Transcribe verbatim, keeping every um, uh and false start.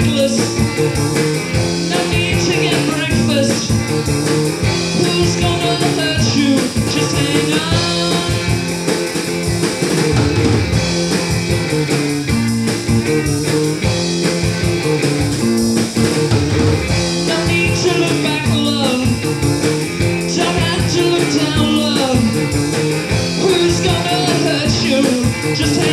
reckless. No need to get breakfast. Who's gonna hurt you? Just hang on. No need to look back, love. Don't have to look down, love. Who's gonna hurt you? Just hang on.